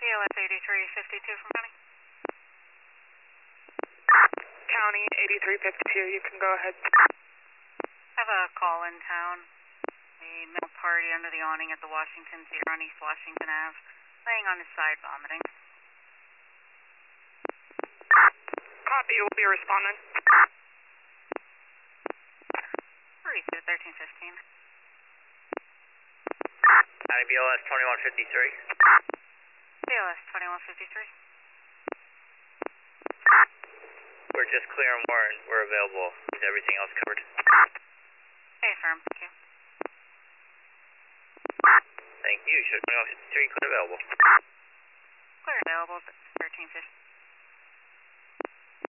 BLS 8352 from County. County 8352, you can go ahead. I have a call in town. A male party under the awning at the Washington Theater on East Washington Ave, laying on his side vomiting. Copy, we'll be responding. Receive 1315. County BLS 2153. BLS 2153. We're just clearing Warren. We're available. Is everything else covered? Hey, firm. Thank you. Thank you. Show 2153 clear available. Clear available 1315.